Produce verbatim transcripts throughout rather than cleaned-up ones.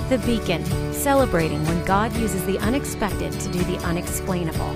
The Beacon, celebrating when God uses the unexpected to do the unexplainable.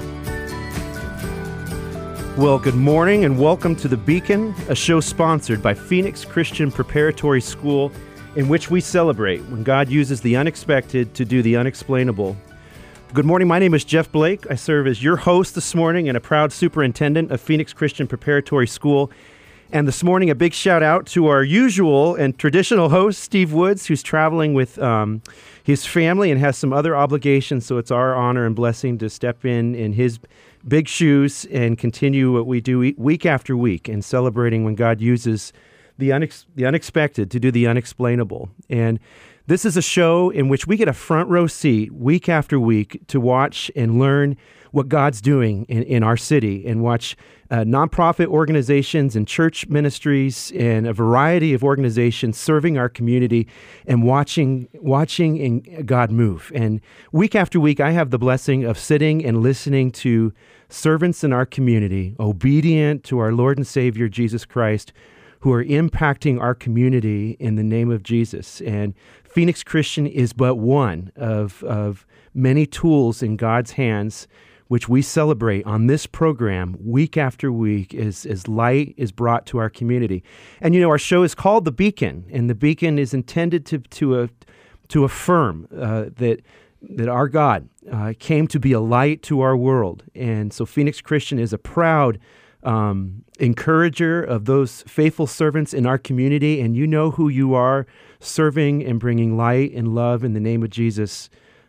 Well, good morning and welcome to The Beacon, a show sponsored by Phoenix Christian Preparatory School, in which we celebrate when God uses the unexpected to do the unexplainable. Good morning, my name is Jeff Blake. I serve as your host this morning and a proud superintendent of Phoenix Christian Preparatory School. And this morning, a big shout out to our usual and traditional host, Steve Woods, who's traveling with um, his family and has some other obligations. So it's our honor and blessing to step in in his big shoes and continue what we do week after week in celebrating when God uses the, unex- the unexpected to do the unexplainable. And this is a show in which we get a front row seat week after week to watch and learn what God's doing in, in our city and watch uh, nonprofit organizations and church ministries and a variety of organizations serving our community and watching watching in God move. And week after week, I have the blessing of sitting and listening to servants in our community, obedient to our Lord and Savior, Jesus Christ, who are impacting our community in the name of Jesus. And Phoenix Christian is but one of, of many tools in God's hands, which we celebrate on this program week after week as, as light is brought to our community. And you know, our show is called The Beacon, and The Beacon is intended to to, uh, to affirm uh, that that our God uh, came to be a light to our world. And so Phoenix Christian is a proud um, encourager of those faithful servants in our community, and you know who you are, serving and bringing light and love in the name of Jesus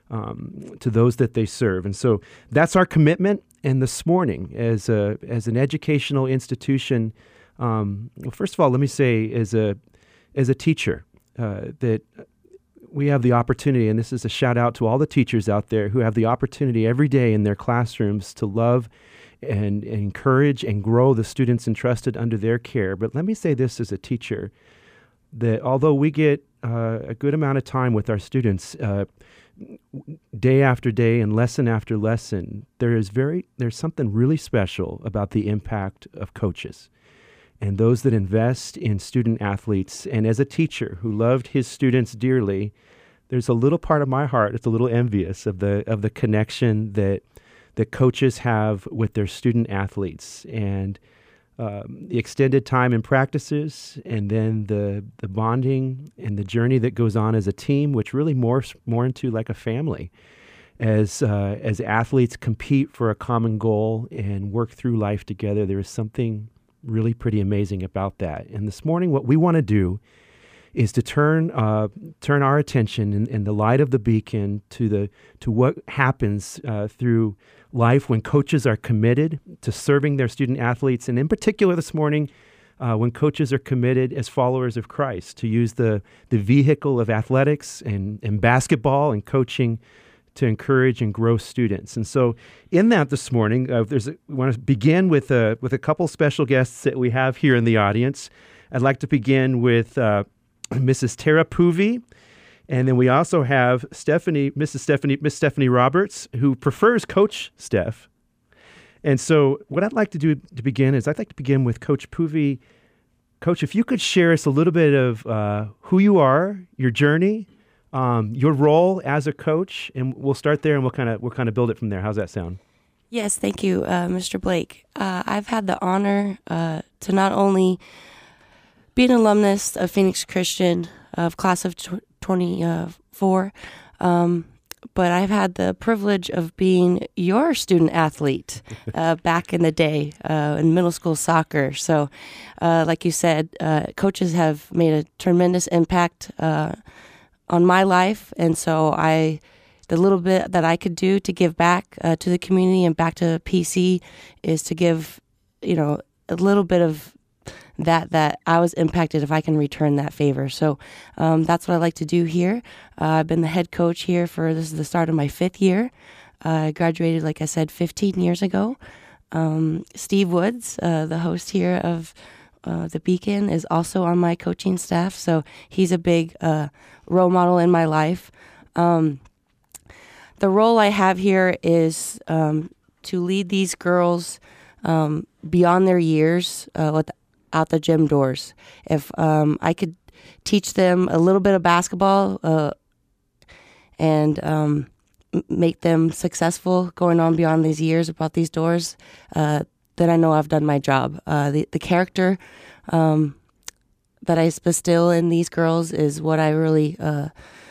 Um, to those that they serve. And so that's our commitment. And this morning, as a as an educational institution, um, well, first of all, let me say, as a as a teacher, uh, that we have the opportunity, and this is a shout out to all the teachers out there who have the opportunity every day in their classrooms to love and, and encourage and grow the students entrusted under their care. But let me say this as a teacher, that although we get uh, a good amount of time with our students, uh, day after day and lesson after lesson, there is very there's something really special about the impact of coaches and those that invest in student athletes. And as a teacher who loved his students dearly, there's a little part of my heart that's a little envious of the of the connection that that coaches have with their student athletes, and Um, the extended time in practices, and then the the bonding and the journey that goes on as a team, which really morphs more into like a family as uh, as athletes compete for a common goal and work through life together. There is something really pretty amazing about that. And this morning, what we want to do is to turn uh, turn our attention in, in the light of the Beacon to the to what happens uh, through life when coaches are committed to serving their student athletes, and in particular this morning, uh, when coaches are committed as followers of Christ to use the the vehicle of athletics and, and basketball and coaching to encourage and grow students. And so, in that this morning, uh, there's a, we want to begin with a with a couple special guests that we have here in the audience. I'd like to begin with Uh, Missus Tara Poovey, and then we also have Stephanie, Missus Stephanie, Miss Stephanie Roberts, who prefers Coach Steph. And so, what I'd like to do to begin is I'd like to begin with Coach Poovey. Coach, if you could share us a little bit of uh, who you are, your journey, um, your role as a coach, and we'll start there, and we'll kind of we'll kind of build it from there. How's that sound? Yes, thank you, uh, Mister Blake. Uh, I've had the honor uh, to not only be an alumnus of Phoenix Christian of class of twenty-four, um, but I've had the privilege of being your student athlete uh, back in the day uh, in middle school soccer. So, uh, like you said, uh, coaches have made a tremendous impact uh, on my life, and so I, the little bit that I could do to give back uh, to the community and back to P C is to give, you know, a little bit of that that I was impacted if I can return that favor. So um, that's what I like to do here. Uh, I've been the head coach here for, this is the start of my fifth year. Uh, I graduated, like I said, fifteen years ago. Um, Steve Woods, uh, the host here of uh, The Beacon, is also on my coaching staff. So he's a big uh, role model in my life. Um, the role I have here is um, to lead these girls um, beyond their years uh, with out the gym doors. If um, I could teach them a little bit of basketball, uh, and um, m- make them successful going on beyond these years about these doors, uh, then I know I've done my job. Uh, the, the character um, that I bestow in these girls is what I really uh,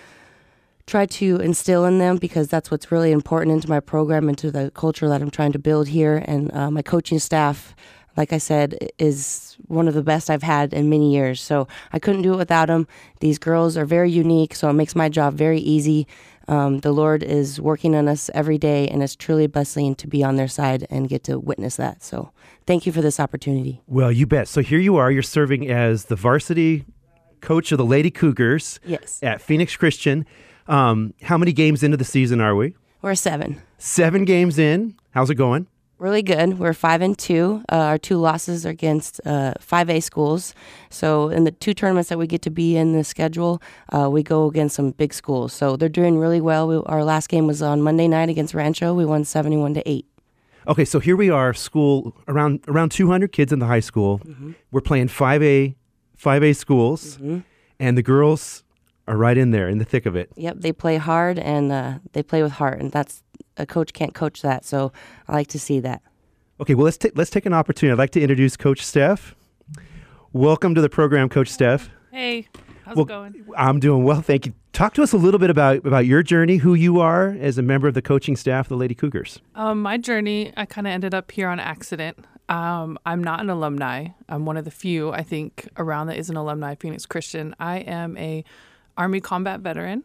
try to instill in them, because that's what's really important into my program, into the culture that I'm trying to build here. And uh, my coaching staff, like I said, is one of the best I've had in many years. So I couldn't do it without them. These girls are very unique, so it makes my job very easy. Um, the Lord is working on us every day, and it's truly a blessing to be on their side and get to witness that. So thank you for this opportunity. Well, you bet. So here you are. You're serving as the varsity coach of the Lady Cougars Yes. at Phoenix Christian. Um, how many games into the season are we? We're seven. Seven games in. How's it going? Really good. We're five and two. Uh, our two losses are against uh, five A schools. So in the two tournaments that we get to be in the schedule, uh, we go against some big schools. So they're doing really well. We, our last game was on Monday night against Rancho. We won seventy-one to eight. Okay, so here we are, school around around two hundred kids in the high school. Mm-hmm. We're playing five A five A schools, mm-hmm. and the girls are right in there in the thick of it. Yep, they play hard and uh, they play with heart, and that's a coach can't coach that. So I like to see that. Okay, well let's take let's take an opportunity. I'd like to introduce Coach Steph. Welcome to the program, Coach Steph. Hey, how's well, it going? I'm doing well, thank you. Talk to us a little bit about, about your journey, who you are as a member of the coaching staff of the Lady Cougars. Um, my journey, I kind of ended up here on accident. Um, I'm not an alumni. I'm one of the few, I think, around that is an alumni of Phoenix Christian. I am a Army combat veteran.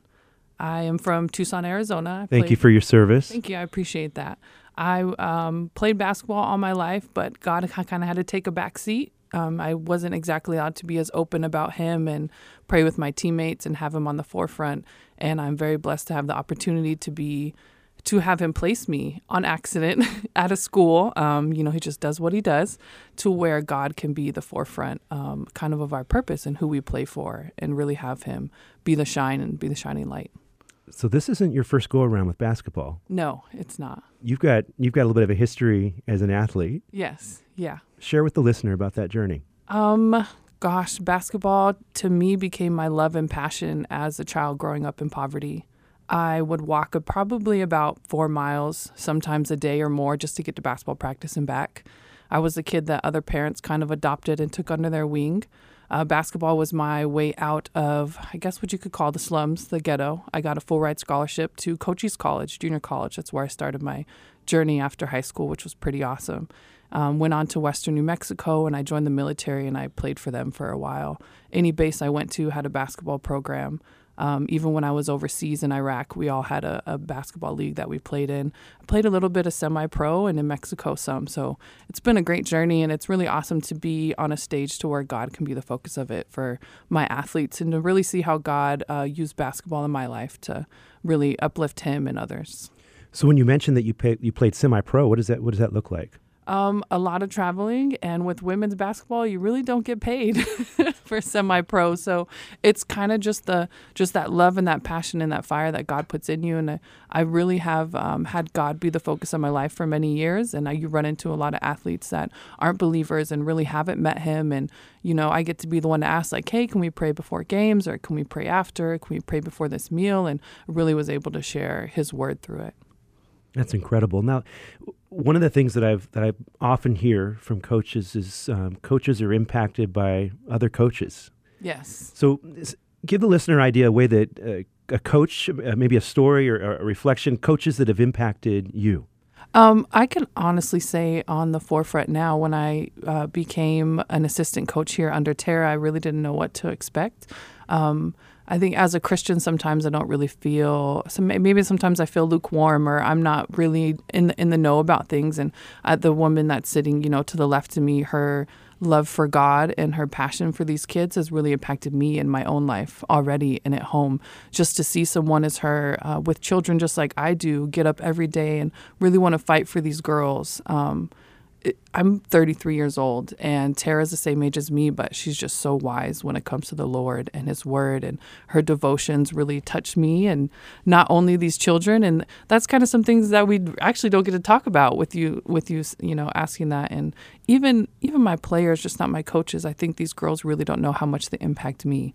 I am from Tucson, Arizona. I Thank played, you for your service. Thank you. I appreciate that. I um, played basketball all my life, but God kind of had to take a back seat. Um, I wasn't exactly allowed to be as open about him and pray with my teammates and have him on the forefront. And I'm very blessed to have the opportunity to be, to have him place me on accident at a school. Um, you know, he just does what he does, to where God can be the forefront um, kind of of our purpose and who we play for, and really have him be the shine and be the shining light. So this isn't your first go around with basketball. No, it's not. You've got you've got a little bit of a history as an athlete. Yes. Yeah. Share with the listener about that journey. Um, gosh, basketball to me became my love and passion as a child growing up in poverty. I would walk a, probably about four miles, sometimes a day or more, just to get to basketball practice and back. I was a kid that other parents kind of adopted and took under their wing. Uh, basketball was my way out of, I guess what you could call the slums, the ghetto. I got a full ride scholarship to Cochise College, junior college. That's where I started my journey after high school, which was pretty awesome. Um, went on to Western New Mexico, and I joined the military, and I played for them for a while. Any base I went to had a basketball program. Um, even when I was overseas in Iraq, we all had a, a basketball league that we played in. I played a little bit of semi-pro, and in Mexico some. So it's been a great journey, and it's really awesome to be on a stage to where God can be the focus of it for my athletes, and to really see how God uh, used basketball in my life to really uplift him and others. So when you mentioned that you pay, you played semi-pro, what does that what does that look like? Um, a lot of traveling, and with women's basketball, you really don't get paid for semi-pro. So it's kind of just the just that love and that passion and that fire that God puts in you. And I, I really have um, had God be the focus of my life for many years. And I, you run into a lot of athletes that aren't believers and really haven't met him. And, you know, I get to be the one to ask, like, hey, can we pray before games, or can we pray after? Can we pray before this meal? And really was able to share his word through it. That's incredible. Now, one of the things that I've that I often hear from coaches is um, coaches are impacted by other coaches. Yes. So give the listener an idea, a way that uh, a coach, uh, maybe a story or, or a reflection, coaches that have impacted you. Um, I can honestly say on the forefront now, when I uh, became an assistant coach here under Tara, I really didn't know what to expect. Um, I think as a Christian, sometimes I don't really feel, so maybe sometimes I feel lukewarm, or I'm not really in the, in the know about things. And uh, the woman that's sitting, you know, to the left of me, her love for God and her passion for these kids has really impacted me in my own life already and at home. Just to see someone as her uh, with children just like I do, get up every day and really want to fight for these girls. Um, it, I'm thirty-three years old, and Tara's the same age as me, but she's just so wise when it comes to the Lord and his word, and her devotions really touch me, and not only these children. And that's kind of some things that we actually don't get to talk about with you, with you, you know, asking that. And even, even my players, just not my coaches, I think these girls really don't know how much they impact me.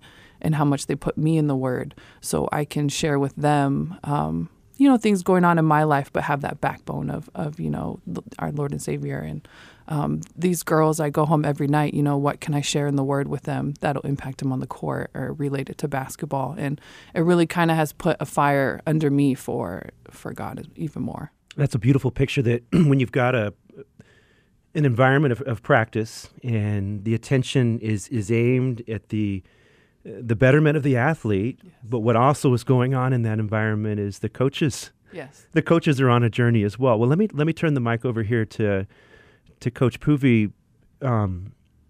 and how much they put me in the Word, so I can share with them, um, you know, things going on in my life, but have that backbone of, of you know, our Lord and Savior. And um, these girls, I go home every night, you know, what can I share in the Word with them that'll impact them on the court or relate it to basketball? And it really kind of has put a fire under me for for God even more. That's a beautiful picture that when you've got a an environment of, of practice and the attention is is aimed at the the betterment of the athlete, yes. but what also is going on in that environment is the coaches. Yes. The coaches are on a journey as well. Well, let me let me turn the mic over here to to Coach Poovey. Um,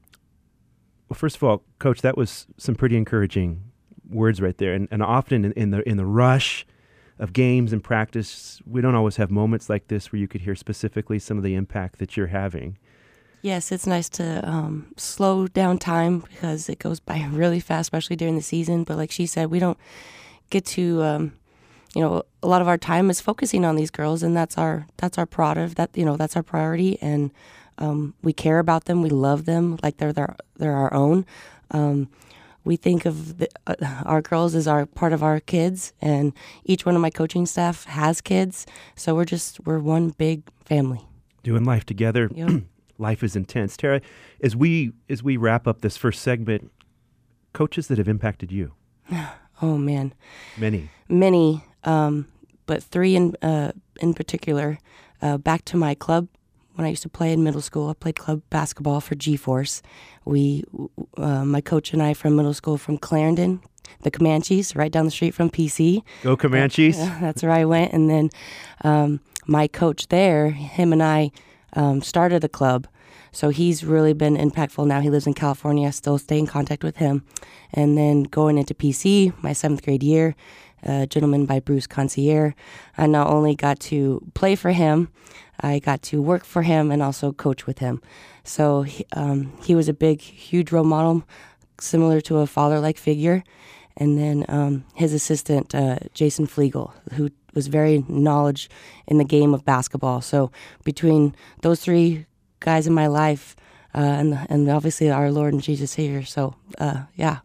well, first of all, Coach, that was some pretty encouraging words right there. And and often in, in the in the rush of games and practice, we don't always have moments like this where you could hear specifically some of the impact that you're having. Yes, it's nice to um, slow down time because it goes by really fast, especially during the season. But like she said, we don't get to, um, you know, a lot of our time is focusing on these girls, and that's our that's our product. That you know, that's our priority, and um, we care about them. We love them like they're they're, they're our own. Um, We think of the, uh, our girls as our part of our kids, and each one of my coaching staff has kids. So we're just, we're one big family. Doing life together. Yep. Life is intense. Tara, as we as we wrap up this first segment, coaches that have impacted you. Oh, man. Many. Many, um, but three in, uh, in particular. Uh, back to my club. When I used to play in middle school, I played club basketball for G-Force. We, uh, my coach and I from middle school from Clarendon, the Comanches, right down the street from P C. Go Comanches. Uh, that's where I went. And then um, my coach there, him and I um, started a club. So he's really been impactful now. He lives in California. I still stay in contact with him. And then going into P C, my seventh grade year, a gentleman by Bruce Concierge, I not only got to play for him, I got to work for him and also coach with him. So he, um, he was a big, huge role model, similar to a father-like figure. And then um, his assistant, uh, Jason Flegel, who was very knowledge in the game of basketball. So between those three guys in my life, uh, and and obviously our Lord and Jesus Savior. So uh, yeah.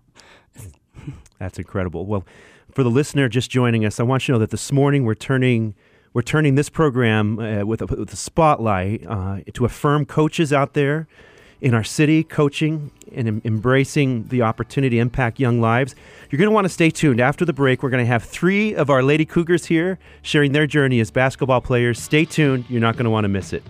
That's incredible. Well, for the listener just joining us, I want you to know that this morning we're turning we're turning this program uh, with, a, with a spotlight uh, to affirm coaches out there in our city, coaching and em- embracing the opportunity to impact young lives. You're going to want to stay tuned. After the break, we're going to have three of our Lady Cougars here sharing their journey as basketball players. Stay tuned. You're not going to want to miss it.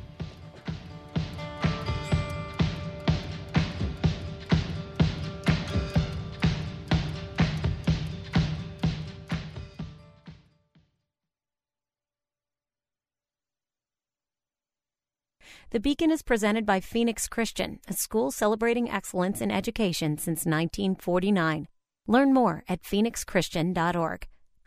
The Beacon is presented by Phoenix Christian, a school celebrating excellence in education since nineteen forty-nine. Learn more at phoenix christian dot org.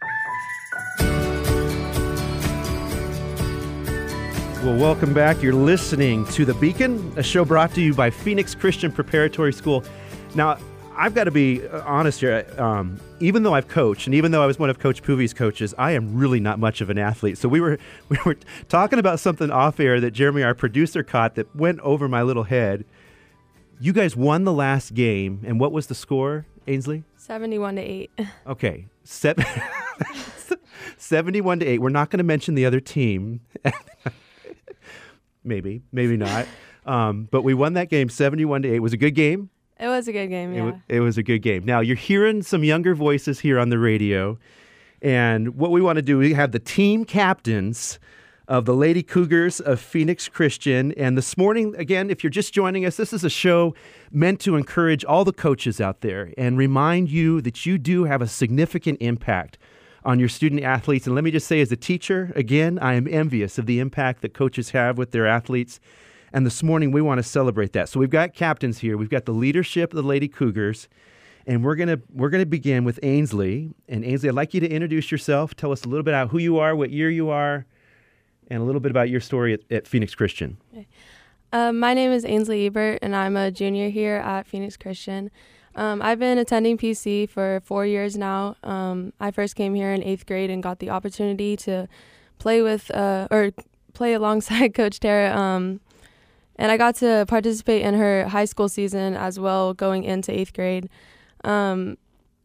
Well, welcome back. You're listening to The Beacon, a show brought to you by Phoenix Christian Preparatory School. Now, I've got to be honest here. Um, even though I've coached, and even though I was one of Coach Poovey's coaches, I am really not much of an athlete. So we were we were talking about something off air that Jeremy, our producer, caught that went over my little head. You guys won the last game, and what was the score, Ainsley? seventy-one to eight. Okay, Seven, seventy-one to eight. We're not going to mention the other team. maybe, maybe not. Um, but we won that game seventy-one to eight. It was a good game. It was a good game, yeah. It, w- it was a good game. Now, you're hearing some younger voices here on the radio, and what we want to do, we have the team captains of the Lady Cougars of Phoenix Christian, and this morning, again, if you're just joining us, this is a show meant to encourage all the coaches out there and remind you that you do have a significant impact on your student athletes. And let me just say, as a teacher, again, I am envious of the impact that coaches have with their athletes. And this morning, we want to celebrate that. So we've got captains here. We've got the leadership of the Lady Cougars. And we're going to we're gonna begin with Ainsley. And Ainsley, I'd like you to introduce yourself. Tell us a little bit about who you are, what year you are, and a little bit about your story at, at Phoenix Christian. Okay. Uh, my name is Ainsley Ebert, and I'm a junior here at Phoenix Christian. Um, I've been attending P C for four years now. Um, I first came here in eighth grade and got the opportunity to play with, uh, or play alongside Coach Tara. Um, And I got to participate in her high school season as well, going into eighth grade. Um,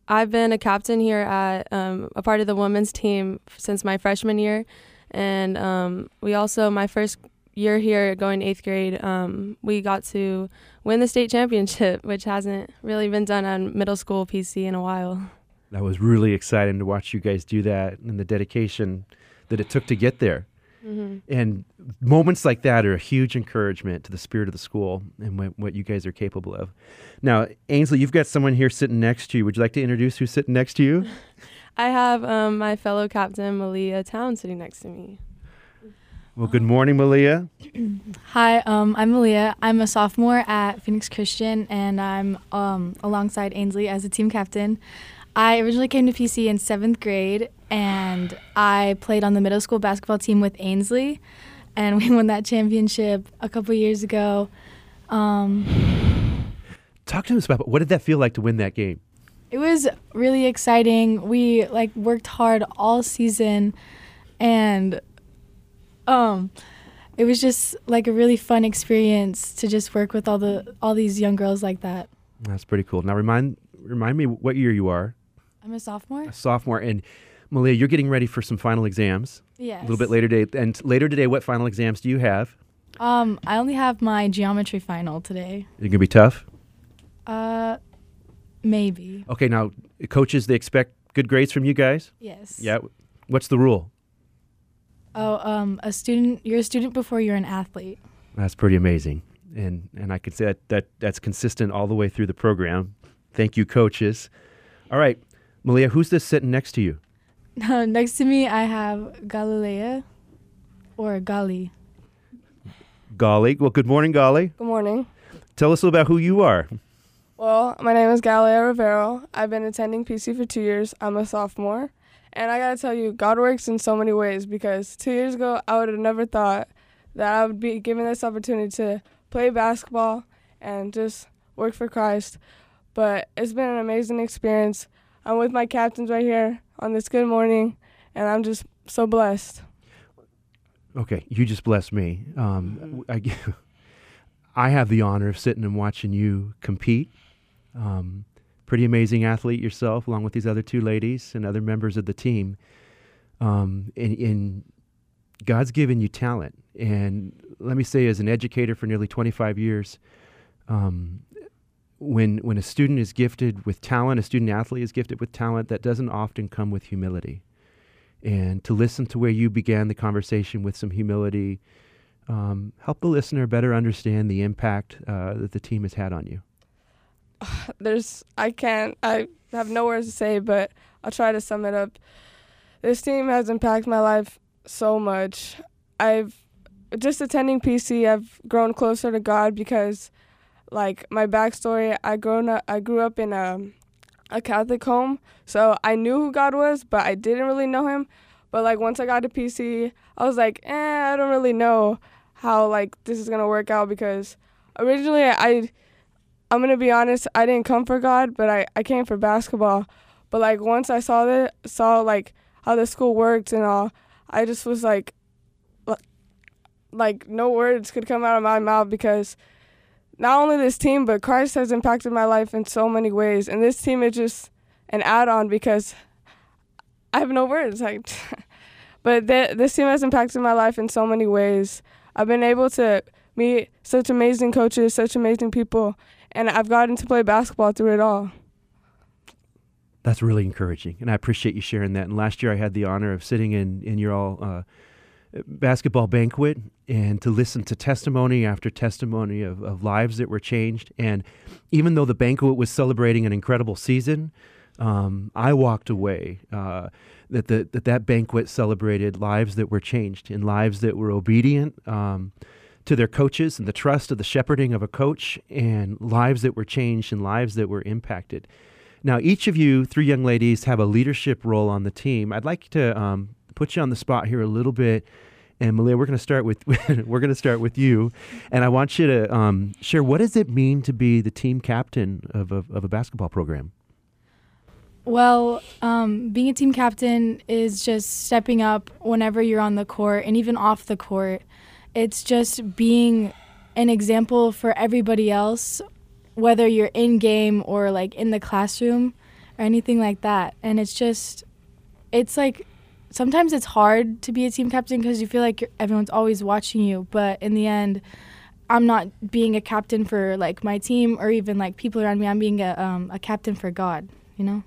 I've been a captain here at um, a part of the women's team since my freshman year. And um, we also, my first year here going eighth grade, um, we got to win the state championship, which hasn't really been done on middle school P C in a while. That was really exciting to watch you guys do that and the dedication that it took to get there. Mm-hmm. And moments like that are a huge encouragement to the spirit of the school and what, what you guys are capable of. Now, Ainsley, you've got someone here sitting next to you. Would you like to introduce who's sitting next to you? I have um, my fellow captain, Malia Town, sitting next to me. Well, good morning, Malia. Hi, um, I'm Malia. I'm a sophomore at Phoenix Christian, and I'm um, alongside Ainsley as a team captain. I originally came to P C in seventh grade, and I played on the middle school basketball team with Ainsley, and we won that championship a couple years ago. Um, Talk to us about what did that feel like to win that game? It was really exciting. We like worked hard all season, and um, it was just like a really fun experience to just work with all the all these young girls like that. That's pretty cool. Now remind remind me what year you are. I'm a sophomore. A sophomore, and Malia, you're getting ready for some final exams. Yes. A little bit later today, and later today, what final exams do you have? Um, I only have my geometry final today. Is it gonna be tough? Uh, maybe. Okay, now coaches, they expect good grades from you guys. Yes. Yeah. What's the rule? Oh, um, a student. You're a student before you're an athlete. That's pretty amazing, and and I could say that, that that's consistent all the way through the program. Thank you, coaches. All right, Malia, who's this sitting next to you? Next to me, I have Galilea, or Gali. Gali. Well, good morning, Gali. Good morning. Tell us about who you are. Well, my name is Galilea Rivero. I've been attending P C for two years. I'm a sophomore. And I got to tell you, God works in so many ways, because two years ago, I would have never thought that I would be given this opportunity to play basketball and just work for Christ. But it's been an amazing experience. I'm with my captains right here on this good morning, and I'm just so blessed. Okay, you just blessed me. Um, I, I have the honor of sitting and watching you compete. Um, pretty amazing athlete yourself, along with these other two ladies and other members of the team. Um, and, and God's given you talent. And let me say, as an educator for nearly twenty-five years, um, when when a student is gifted with talent, a student athlete is gifted with talent, that doesn't often come with humility. And to listen to where you began the conversation with some humility, um, help the listener better understand the impact uh, that the team has had on you. There's, I can't, I have no words to say, but I'll try to sum it up. This team has impacted my life so much. I've, just attending P C, I've grown closer to God because, like, my backstory, I grown up, I grew up in a, a Catholic home, so I knew who God was, but I didn't really know him. But, like, once I got to P C, I was like, eh, I don't really know how, like, this is going to work out, because originally I, I'm going to be honest, I didn't come for God, but I, I came for basketball. But, like, once I saw that, saw, like, how the school worked and all, I just was like, like, no words could come out of my mouth, because not only this team, but Christ has impacted my life in so many ways. And this team is just an add-on, because I have no words. Like, but th- this team has impacted my life in so many ways. I've been able to meet such amazing coaches, such amazing people, and I've gotten to play basketball through it all. That's really encouraging, and I appreciate you sharing that. And last year I had the honor of sitting in, in your all uh, basketball banquet and to listen to testimony after testimony of, of lives that were changed. And even though the banquet was celebrating an incredible season, um, I walked away uh, that, the, that that banquet celebrated lives that were changed and lives that were obedient um, to their coaches and the trust of the shepherding of a coach, and lives that were changed and lives that were impacted. Now, each of you, three young ladies, have a leadership role on the team. I'd like to um, put you on the spot here a little bit. And Malia, we're going to start with we're going to start with you, and I want you to um, share, what does it mean to be the team captain of a, of a basketball program? Well, um, being a team captain is just stepping up whenever you're on the court and even off the court. It's just being an example for everybody else, whether you're in game or like in the classroom. or anything like that. And it's just, it's like, sometimes it's hard to be a team captain because you feel like you're, everyone's always watching you. But in the end, I'm not being a captain for like my team or even like people around me. I'm being a um, a captain for God, you know?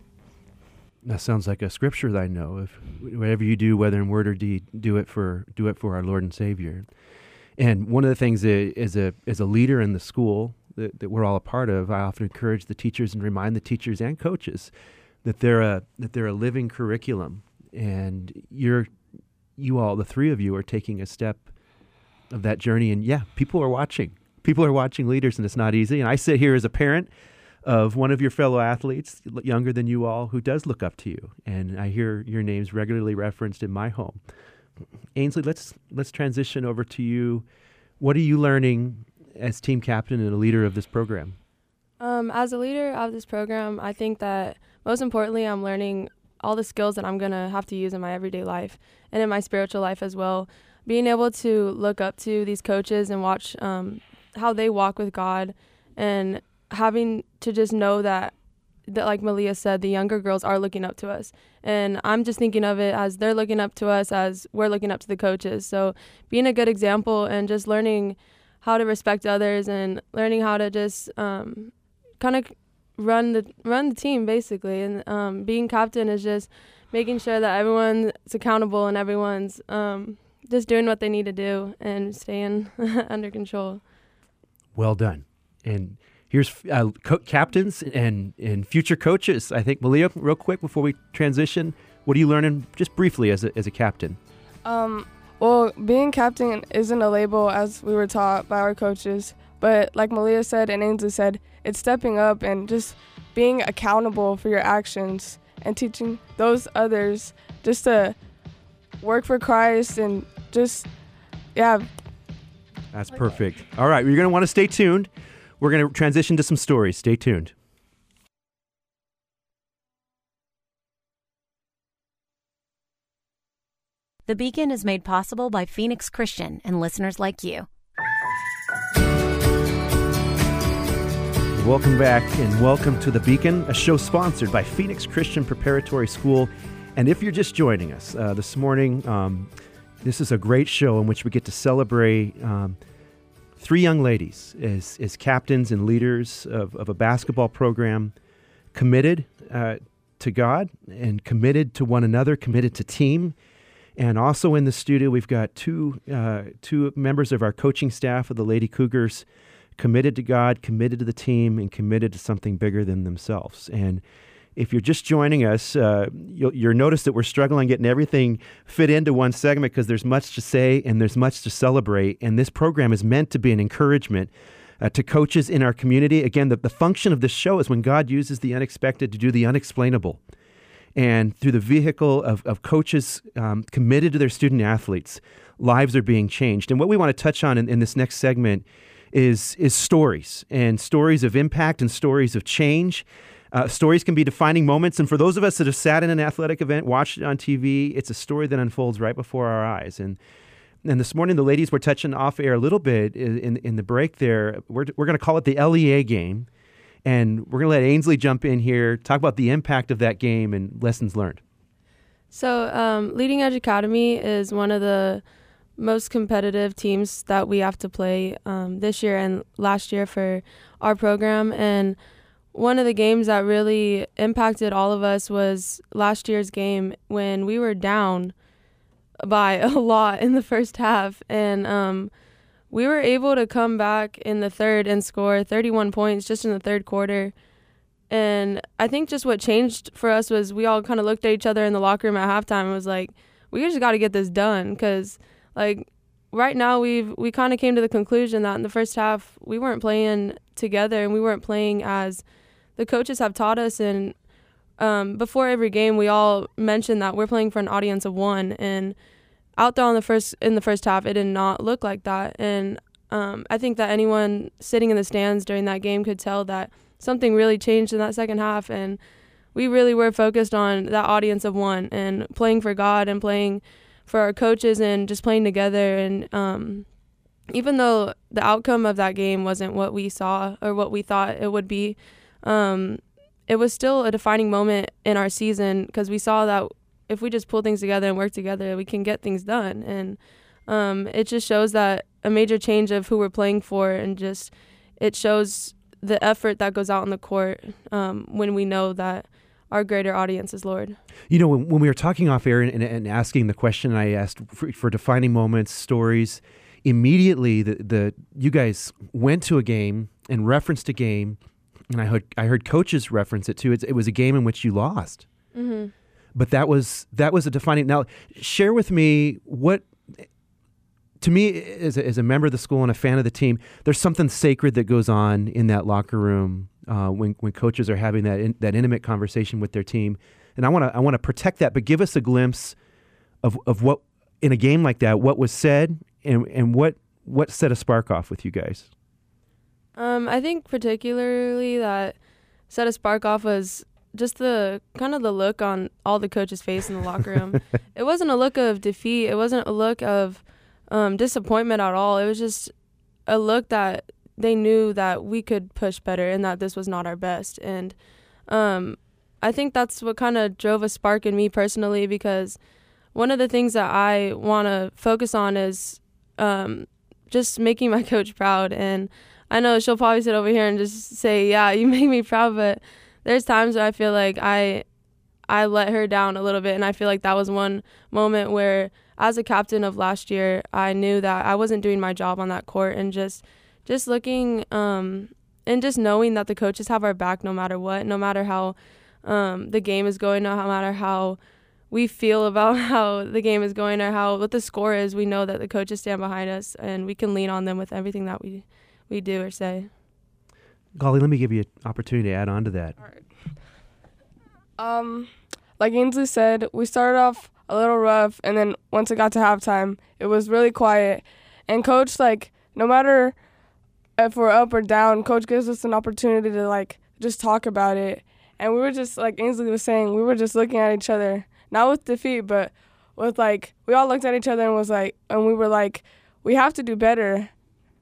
That sounds like a scripture that I know. If whatever you do, whether in word or deed, do it for do it for our Lord and Savior. And one of the things that, as a as a leader in the school that, that we're all a part of, I often encourage the teachers and remind the teachers and coaches that they're a that they're a living curriculum, and you're you all, the three of you, are taking a step of that journey. And yeah, people are watching. People are watching leaders, and it's not easy. And I sit here as a parent of one of your fellow athletes, younger than you all, who does look up to you. And I hear your names regularly referenced in my home. Ainsley, let's let's transition over to you. What are you learning as team captain and a leader of this program? Um, as a leader of this program, I think that most importantly, I'm learning all the skills that I'm going to have to use in my everyday life and in my spiritual life as well. Being able to look up to these coaches and watch um, how they walk with God, and having to just know that, that, like Malia said, the younger girls are looking up to us. And I'm just thinking of it as they're looking up to us as we're looking up to the coaches. So being a good example and just learning how to respect others and learning how to just um, kind of run the run the team, basically. And um, being captain is just making sure that everyone's accountable and everyone's um, just doing what they need to do and staying under control. Well done. And here's uh, co- captains and, and future coaches. I think, Malia, real quick before we transition, what are you learning just briefly as a, as a captain? Um, well, being captain isn't a label as we were taught by our coaches, but like Malia said and Ainsley said, it's stepping up and just being accountable for your actions and teaching those others just to work for Christ and just, yeah. That's perfect. All right, you're going to want to stay tuned. We're going to transition to some stories. Stay tuned. The Beacon is made possible by Phoenix Christian and listeners like you. Welcome back, and welcome to The Beacon, a show sponsored by Phoenix Christian Preparatory School. And if you're just joining us uh, this morning, um, this is a great show in which we get to celebrate um, three young ladies as, as captains and leaders of, of a basketball program, committed uh, to God and committed to one another, committed to team. And also in the studio, we've got two uh, two members of our coaching staff of the Lady Cougars, committed to God, committed to the team, and committed to something bigger than themselves. And if you're just joining us, uh, you'll, you'll notice that we're struggling getting everything fit into one segment because there's much to say and there's much to celebrate. And this program is meant to be an encouragement uh, to coaches in our community. Again, the, the function of this show is when God uses the unexpected to do the unexplainable. And through the vehicle of, of coaches um, committed to their student athletes, lives are being changed. And what we want to touch on in, in this next segment is is stories, and stories of impact and stories of change. Uh, stories can be defining moments, and for those of us that have sat in an athletic event, watched it on T V, it's a story that unfolds right before our eyes. And and this morning, the ladies were touching off air a little bit in in the break there. We're we're going to call it the L E A game, and we're going to let Ainsley jump in here, talk about the impact of that game and lessons learned. So um, Leading Edge Academy is one of the most competitive teams that we have to play um, this year and last year for our program. And one of the games that really impacted all of us was last year's game when we were down by a lot in the first half. And um, we were able to come back in the third and score thirty-one points just in the third quarter. And I think just what changed for us was we all kind of looked at each other in the locker room at halftime and was like, we just got to get this done, because like right now we've we kind of came to the conclusion that in the first half we weren't playing together and we weren't playing as the coaches have taught us. And um, before every game we all mentioned that we're playing for an audience of one, and out there on the first in the first half it did not look like that. And um, I think that anyone sitting in the stands during that game could tell that something really changed in that second half, and we really were focused on that audience of one and playing for God and playing for our coaches and just playing together. And um, even though the outcome of that game wasn't what we saw or what we thought it would be, um, it was still a defining moment in our season because we saw that if we just pull things together and work together, we can get things done. And um, it just shows that a major change of who we're playing for, and just it shows the effort that goes out on the court um, when we know that our greater audience is Lord. You know, when, when we were talking off air and, and asking the question I asked for, for defining moments, stories, immediately the, the you guys went to a game and referenced a game, and I heard I heard coaches reference it too. It's, it was a game in which you lost, Mm-hmm. but that was that was a defining. Now, share with me what. To me, as a, as a member of the school and a fan of the team, there's something sacred that goes on in that locker room uh, when when coaches are having that in, that intimate conversation with their team, and I want to I want to protect that. But give us a glimpse of of what in a game like that, what was said, and and what what set a spark off with you guys. Um, I think particularly that set a spark off was just the kind of the look on all the coaches' face in the locker room. It wasn't a look of defeat. It wasn't a look of Um, disappointment at all. It was just a look that they knew that we could push better and that this was not our best. And um, I think that's what kind of drove a spark in me personally, because one of the things that I want to focus on is um, just making my coach proud. And I know she'll probably sit over here and just say, yeah, you make me proud, but there's times where I feel like I I let her down a little bit, and I feel like that was one moment where, as a captain of last year, I knew that I wasn't doing my job on that court, and just just looking um, and just knowing that the coaches have our back no matter what, no matter how um, the game is going, no matter how we feel about how the game is going or how what the score is, we know that the coaches stand behind us, and we can lean on them with everything that we we do or say. Golly, let me give you an opportunity to add on to that. All right. Um, like Ainsley said, we started off a little rough, and then once it got to halftime, it was really quiet. And Coach, like, no matter if we're up or down, Coach gives us an opportunity to, like, just talk about it. And we were just, like Ainsley was saying, we were just looking at each other, not with defeat, but with, like, we all looked at each other and was like, and we were like, we have to do better.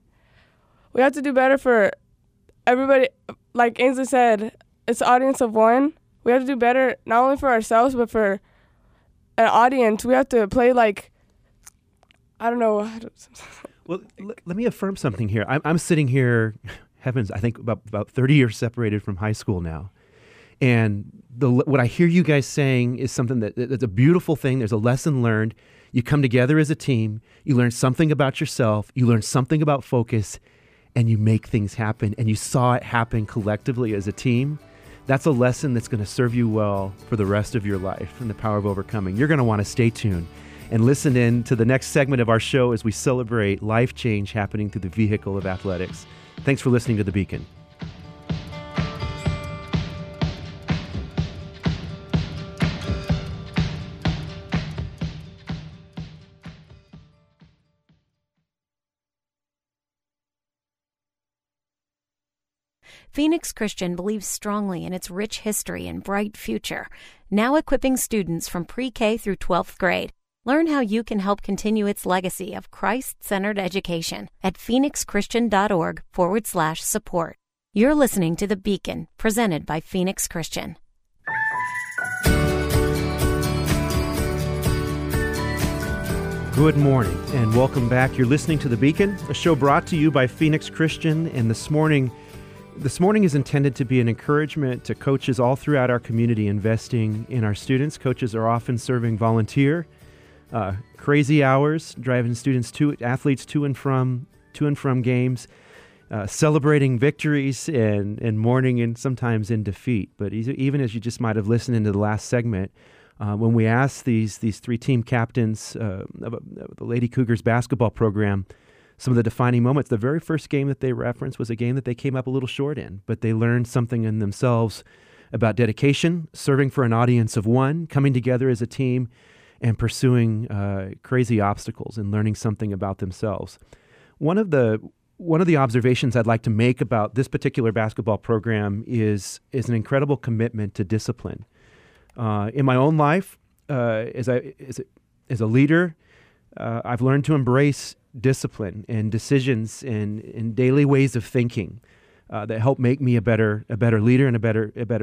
We have to do better for everybody. Like Ainsley said, it's an audience of one. We have to do better not only for ourselves, but for an audience. We have to play like, I don't know. Well, l- let me affirm something here. I'm, I'm sitting here, heavens, I think about, about thirty years separated from high school now. And the what I hear you guys saying is something that that's a beautiful thing. There's a lesson learned. You come together as a team. You learn something about yourself. You learn something about focus, and you make things happen. And you saw it happen collectively as a team. That's a lesson that's going to serve you well for the rest of your life and the power of overcoming. You're going to want to stay tuned and listen in to the next segment of our show as we celebrate life change happening through the vehicle of athletics. Thanks for listening to The Beacon. Phoenix Christian believes strongly in its rich history and bright future, now equipping students from pre-K through twelfth grade. Learn how you can help continue its legacy of Christ-centered education at phoenixchristian.org forward slash support. You're listening to The Beacon, presented by Phoenix Christian. Good morning and welcome back. You're listening to The Beacon, a show brought to you by Phoenix Christian. And this morning, This morning is intended to be an encouragement to coaches all throughout our community investing in our students. Coaches are often serving volunteer, uh, crazy hours, driving students to athletes to and from to and from games, uh, celebrating victories and and mourning and sometimes in defeat. But even as you just might have listened into the last segment, uh, when we asked these these three team captains uh, of, of the Lady Cougars basketball program some of the defining moments, the very first game that they referenced was a game that they came up a little short in, but they learned something in themselves about dedication, serving for an audience of one, coming together as a team, and pursuing uh, crazy obstacles and learning something about themselves. One of the one of the observations I'd like to make about this particular basketball program is is an incredible commitment to discipline. Uh, in my own life, uh, as I as a, as a leader, uh, I've learned to embrace discipline and decisions and, and daily ways of thinking uh, that help make me a better a better leader and a better a better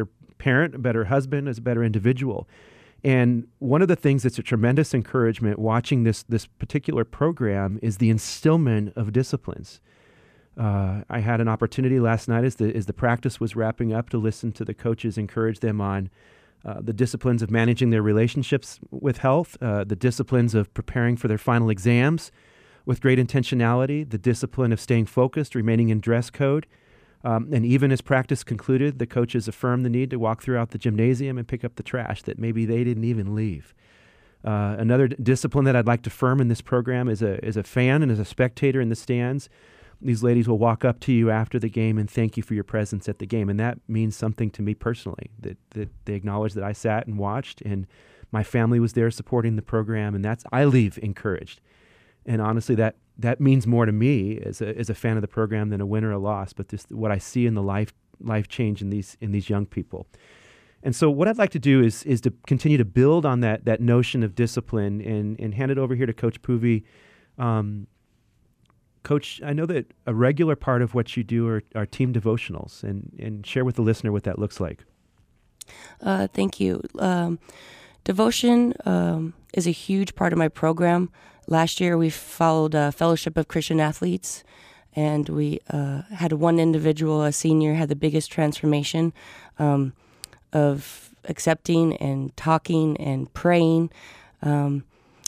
parent, a better husband, as a better individual. And one of the things that's a tremendous encouragement watching this this particular program is the instillment of disciplines. Uh, I had an opportunity last night as the as the practice was wrapping up to listen to the coaches encourage them on uh, the disciplines of managing their relationships with health, uh, the disciplines of preparing for their final exams with great intentionality, the discipline of staying focused, remaining in dress code. Um, and even as practice concluded, the coaches affirmed the need to walk throughout the gymnasium and pick up the trash that maybe they didn't even leave. Uh, another d- discipline that I'd like to affirm in this program is a, as a fan and as a spectator in the stands. These ladies will walk up to you after the game and thank you for your presence at the game. And that means something to me personally, that, that they acknowledge that I sat and watched and my family was there supporting the program. And that's, I leave encouraged. And honestly, that, that means more to me as a, as a fan of the program than a win or a loss, but just what I see in the life, life change in these, in these young people. And so what I'd like to do is, is to continue to build on that, that notion of discipline and, and hand it over here to Coach Poovey. Um, Coach, I know that a regular part of what you do are, are team devotionals, and, and share with the listener what that looks like. Uh, thank you. Um, devotion um, is a huge part of my program. Last year, we followed a Fellowship of Christian Athletes, and we uh, had one individual, a senior, had the biggest transformation um, of accepting and talking and praying. Um,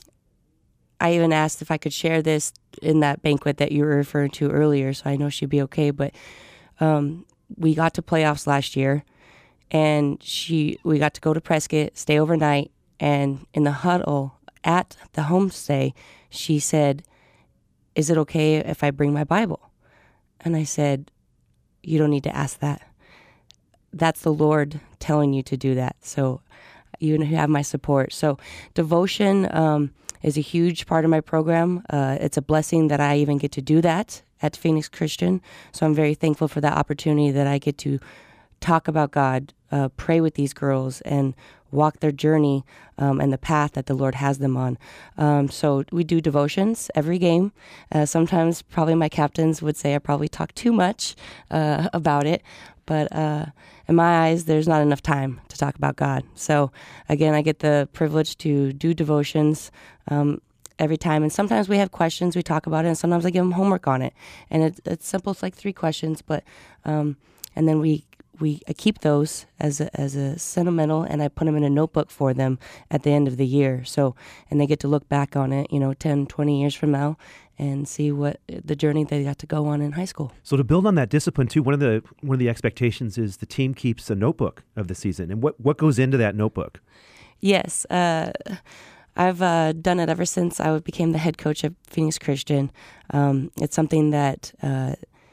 I even asked if I could share this in that banquet that you were referring to earlier, so I know she'd be okay. But um, we got to playoffs last year, and she we got to go to Prescott, stay overnight, and in the huddle at the homestay, she said, "Is it okay if I bring my Bible?" And I said, "You don't need to ask that. That's the Lord telling you to do that. So you have my support." So devotion um, is a huge part of my program. Uh, it's a blessing that I even get to do that at Phoenix Christian. So I'm very thankful for that opportunity that I get to talk about God, uh, pray with these girls, and walk their journey um, and the path that the Lord has them on. Um, so we do devotions every game. Uh, sometimes probably my captains would say I probably talk too much uh, about it, but uh, in my eyes, there's not enough time to talk about God. So again, I get the privilege to do devotions um, every time. And sometimes we have questions, we talk about it, and sometimes I give them homework on it. And it, it's simple, it's like three questions, but um, and then we we I keep those as a, as a sentimental, and I put them in a notebook for them at the end of the year. So, and they get to look back on it, you know, ten, twenty years from now, and see what the journey they got to go on in high school. So to build on that discipline too, one of the one of the expectations is the team keeps a notebook of the season. And what, what goes into that notebook? Yes, uh, I've uh, done it ever since I became the head coach of Phoenix Christian. Um, it's something that uh,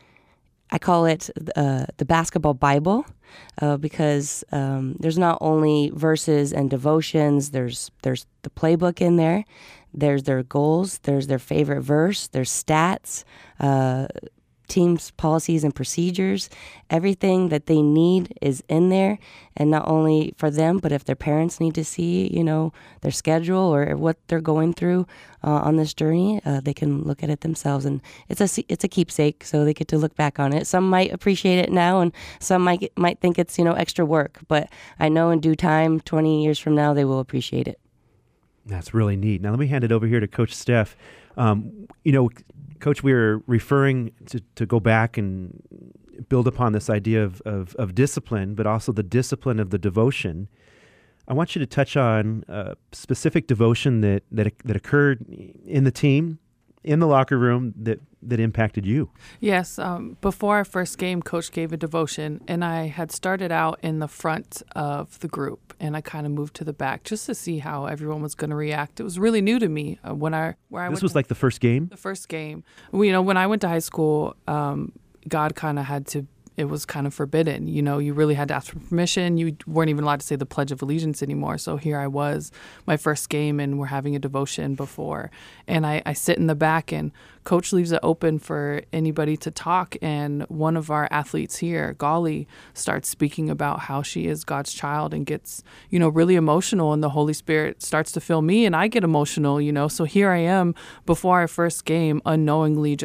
I call it uh, the basketball Bible uh, because um, there's not only verses and devotions, there's there's the playbook in there. There's their goals, there's their favorite verse, there's stats, uh, teams, policies, and procedures. Everything that they need is in there, and not only for them, but if their parents need to see, you know, their schedule or what they're going through uh, on this journey, uh, they can look at it themselves. And it's a it's a keepsake, so they get to look back on it. Some might appreciate it now, and some might might think it's, you know, extra work. But I know in due time, twenty years from now, they will appreciate it. That's really neat. Now let me hand it over here to Coach Steph. Um, you know, Coach, we were referring to, to go back and build upon this idea of, of, of discipline, but also the discipline of the devotion. I want you to touch on a specific devotion that, that, that occurred in the team, in the locker room, that, that impacted you. Yes. Um, before our first game, Coach gave a devotion, and I had started out in the front of the group, and I kind of moved to the back just to see how everyone was going to react. It was really new to me uh, when I where I this went was to, like the first game. The first game. Well, you know, when I went to high school, um, God kind of had to. It was kind of forbidden. You know, you really had to ask for permission. You weren't even allowed to say the Pledge of Allegiance anymore. So here I was, my first game, and we're having a devotion before. And I, I sit in the back, and Coach leaves it open for anybody to talk. And one of our athletes here, Golly, starts speaking about how she is God's child and gets, you know, really emotional. And the Holy Spirit starts to fill me, and I get emotional, you know. So here I am before our first game, unknowingly just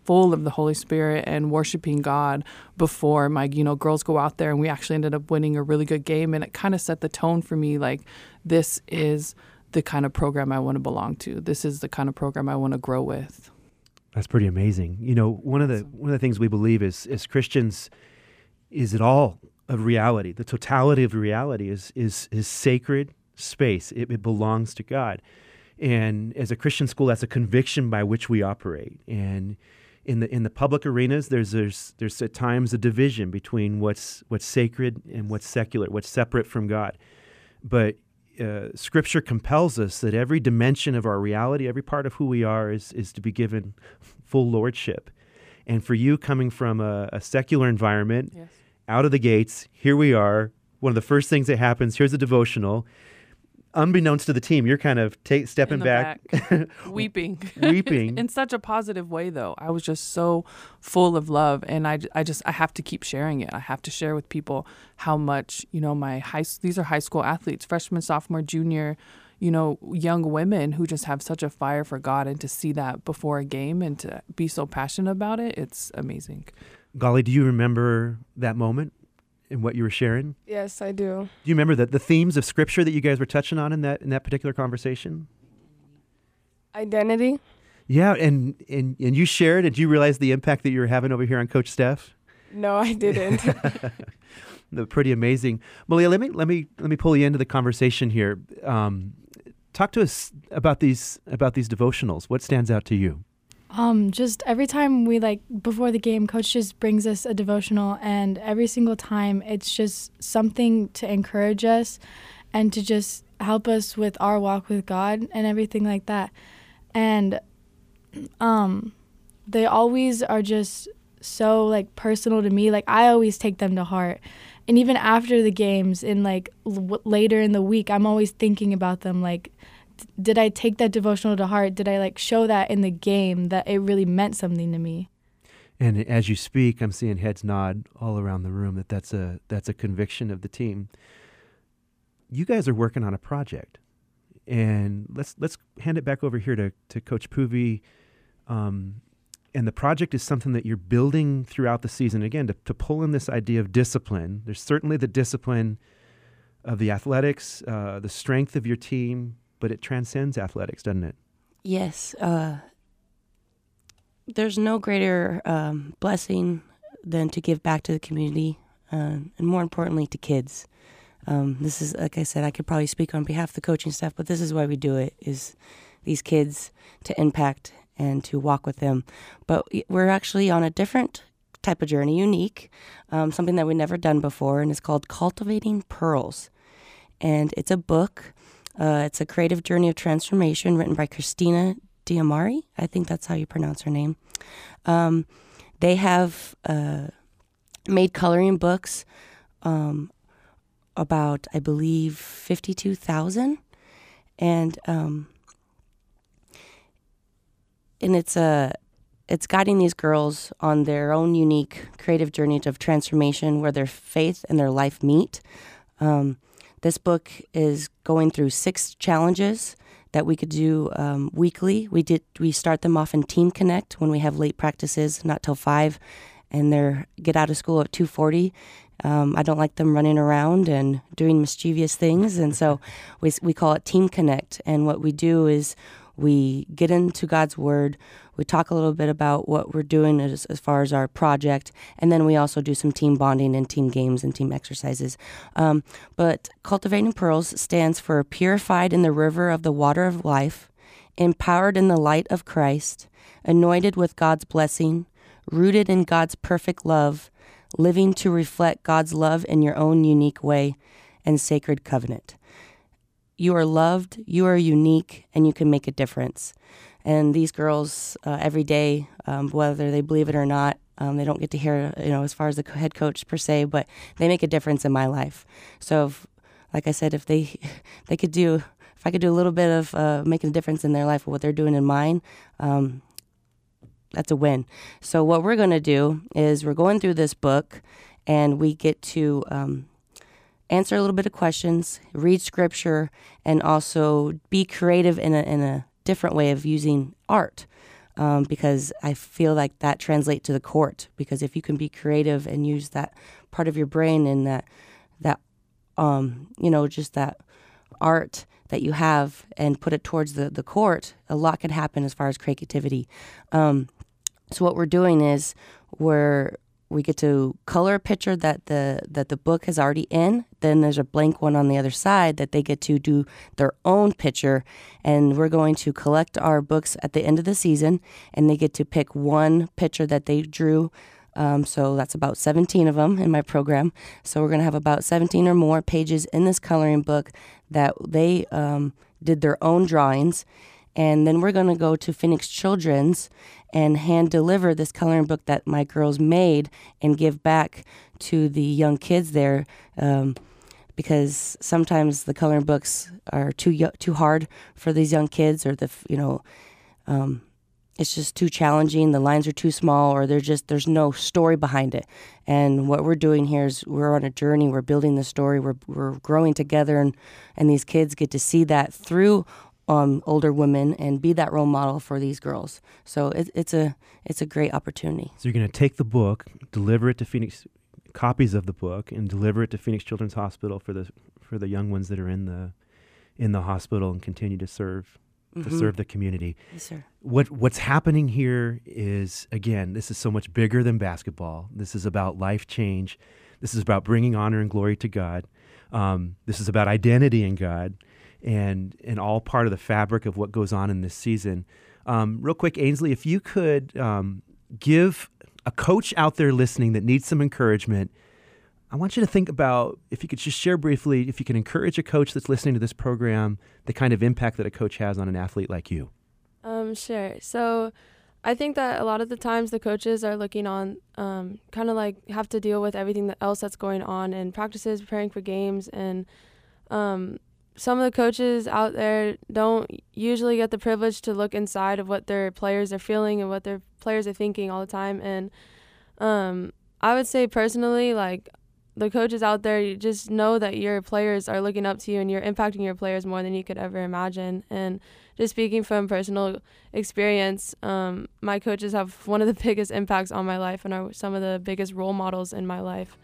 full of the Holy Spirit and worshiping God before my, you know, girls go out there, and we actually ended up winning a really good game. And it kind of set the tone for me, like, this is the kind of program I want to belong to. This is the kind of program I want to grow with. That's pretty amazing. You know, one of the one of the things we believe is as Christians is it all of reality. The totality of reality is is is sacred space. It, it belongs to God. And as a Christian school, that's a conviction by which we operate. And in the in the public arenas, there's there's there's at times a division between what's what's sacred and what's secular, what's separate from God. But uh, Scripture compels us that every dimension of our reality, every part of who we are, is is to be given full lordship. And for you, coming from a, a secular environment, yes. out of the gates, here we are. One of the first things that happens, here's a devotional. Unbeknownst to the team, you're kind of ta- stepping back, back. weeping, weeping in such a positive way. Though I was just so full of love, and I, I just I have to keep sharing it. I have to share with people how much, you know, my high these are high school athletes, freshman, sophomore, junior, you know, young women who just have such a fire for God, and to see that before a game and to be so passionate about it, it's amazing. Golly, do you remember that moment? And what you were sharing? Yes, I do. Do you remember the, the themes of Scripture that you guys were touching on in that in that particular conversation? Identity. Yeah, and, and, and you shared, and you realize the impact that you were having over here on Coach Steph? No, I didn't. Pretty amazing. Malia, let me let me let me pull you into the conversation here. Um, talk to us about these about these devotionals. What stands out to you? Um, just every time we, like, before the game, Coach just brings us a devotional, and every single time it's just something to encourage us and to just help us with our walk with God and everything like that. And um, they always are just so, like, personal to me. Like, I always take them to heart. And even after the games and, like, l- later in the week, I'm always thinking about them, like, did I take that devotional to heart? Did I, like, show that in the game that it really meant something to me? And as you speak, I'm seeing heads nod all around the room that that's a that's a conviction of the team. You guys are working on a project, and let's let's hand it back over here to to Coach Poovey. Um, and the project is something that you're building throughout the season. Again, to to pull in this idea of discipline. There's certainly the discipline of the athletics, uh, the strength of your team. But it transcends athletics, doesn't it? Yes. Uh, there's no greater um, blessing than to give back to the community, uh, and more importantly, to kids. Um, this is, like I said, I could probably speak on behalf of the coaching staff, but this is why we do it, is these kids to impact and to walk with them. But we're actually on a different type of journey, unique, um, something that we've never done before, and it's called Cultivating Pearls. And it's a book. Uh, it's a creative journey of transformation written by Christina Diamari. I think that's how you pronounce her name. Um, they have uh, made coloring books um, about, I believe, fifty-two thousand. And um, and it's a it's guiding these girls on their own unique creative journey of transformation where their faith and their life meet. Um, This book is going through six challenges that we could do um, weekly. We did we start them off in Team Connect when we have late practices, not till five, and they get out of school at two forty. Um, I don't like them running around and doing mischievous things, and so we we call it Team Connect. And what we do is we get into God's Word. We talk a little bit about what we're doing as, as far as our project, and then we also do some team bonding and team games and team exercises. Um, but Cultivating Pearls stands for purified in the river of the water of life, empowered in the light of Christ, anointed with God's blessing, rooted in God's perfect love, living to reflect God's love in your own unique way, and sacred covenant. You are loved, you are unique, and you can make a difference. And these girls, uh, every day, um, whether they believe it or not, um, they don't get to hear, you know, as far as the head coach per se, but they make a difference in my life. So, if, like I said, if they they could do, if I could do a little bit of uh, making a difference in their life with what they're doing in mine, um, that's a win. So what we're going to do is we're going through this book, and we get to um, answer a little bit of questions, read scripture, and also be creative in a in a different way of using art. um, because I feel like that translates to the court. Because if you can be creative and use that part of your brain and that that um, you know, just that art that you have and put it towards the, the court, a lot can happen as far as creativity. Um, so what we're doing is we're we get to color a picture that the that the book is already in. Then there's a blank one on the other side that they get to do their own picture. And we're going to collect our books at the end of the season, and they get to pick one picture that they drew. Um, so that's about seventeen of them in my program. So we're going to have about seventeen or more pages in this coloring book that they um, did their own drawings. And then we're going to go to Phoenix Children's and hand deliver this coloring book that my girls made and give back to the young kids there, um, because sometimes the coloring books are too yo- too hard for these young kids, or the you know um, it's just too challenging. The lines are too small, or they're just there's no story behind it. And what we're doing here is we're on a journey. We're building the story. We're we're growing together, and and these kids get to see that through Um, older women and be that role model for these girls. So it, it's a it's a great opportunity. So you're going to take the book, deliver it to Phoenix, copies of the book, and deliver it to Phoenix Children's Hospital for the for the young ones that are in the in the hospital, and continue to serve Mm-hmm. to serve the community. Yes, sir. What what's happening here is, again, this is so much bigger than basketball. This is about life change. This is about bringing honor and glory to God. Um, this is about identity in God. And and all part of the fabric of what goes on in this season. Um, real quick, Ainsley, if you could um, give a coach out there listening that needs some encouragement, I want you to think about, if you could just share briefly, if you can encourage a coach that's listening to this program, the kind of impact that a coach has on an athlete like you. Um, sure. So I think that a lot of the times the coaches are looking on, um, kind of like have to deal with everything that else that's going on in practices, preparing for games, and um, some of the coaches out there don't usually get the privilege to look inside of what their players are feeling and what their players are thinking all the time. And um, I would say personally, like, the coaches out there, you just know that your players are looking up to you and you're impacting your players more than you could ever imagine. And just speaking from personal experience, um, my coaches have one of the biggest impacts on my life and are some of the biggest role models in my life.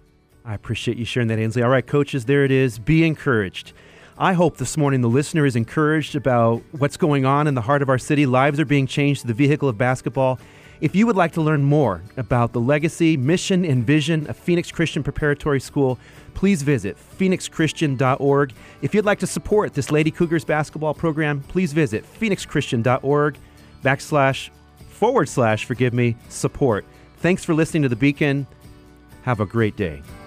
I appreciate you sharing that, Ainsley. All right, coaches, there it is. Be encouraged. I hope this morning the listener is encouraged about what's going on in the heart of our city. Lives are being changed through the vehicle of basketball. If you would like to learn more about the legacy, mission, and vision of Phoenix Christian Preparatory School, please visit phoenix christian dot org. If you'd like to support this Lady Cougars basketball program, please visit phoenix christian dot org backslash forward slash, forgive me, support. Thanks for listening to The Beacon. Have a great day.